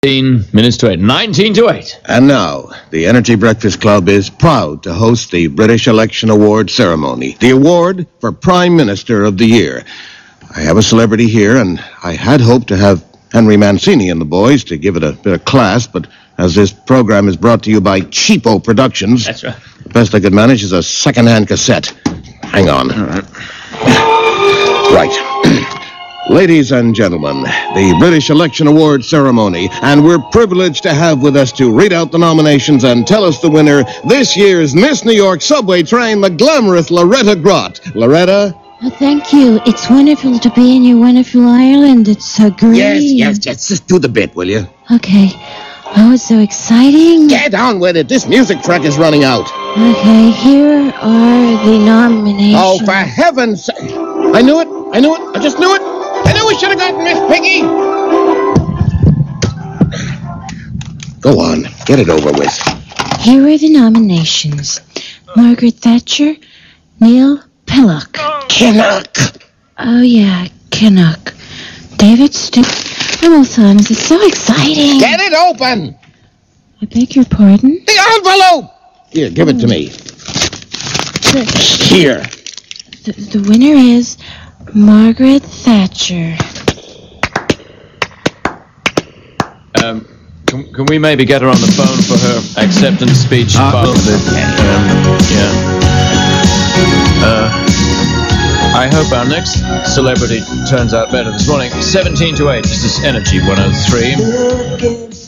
minutes to 8. 19 to 8. And now, the Energy Breakfast Club is proud to host the British Election Award ceremony, the award for Prime Minister of the Year. I have a celebrity here, and I had hoped to have Henry Mancini and the boys to give it a bit of class, but as this program is brought to you by Cheapo Productions, That's right. the best I could manage is a second-hand cassette. Hang on. All right. Right. Ladies and gentlemen, the British Election Award ceremony, and we're privileged to have with us to read out the nominations and tell us the winner, this year's Miss New York subway train, the glamorous Loretta Grott. Loretta? Oh, thank you. It's wonderful to be in your wonderful Ireland. It's so great. Yes. Just do the bit, will you? Okay. Oh, it's so exciting. Get on with it. This music track is running out. Okay, here are the nominations. Oh, for heaven's sake. I knew it. I just knew it. I knew we should have gotten Miss Piggy. Go on. Get it over with. Here are the nominations. Margaret Thatcher, Neil Pinnock. Kinnock. Oh, yeah, Kinnock. David Stewart. Hamilton. It's so exciting. Get it open. I beg your pardon? The envelope. Here, give it to me. Here. The winner is Margaret Thatcher. Can we maybe get her on the phone for her acceptance speech? I hope our next celebrity turns out better this morning. 17 to 8. This is Energy 103.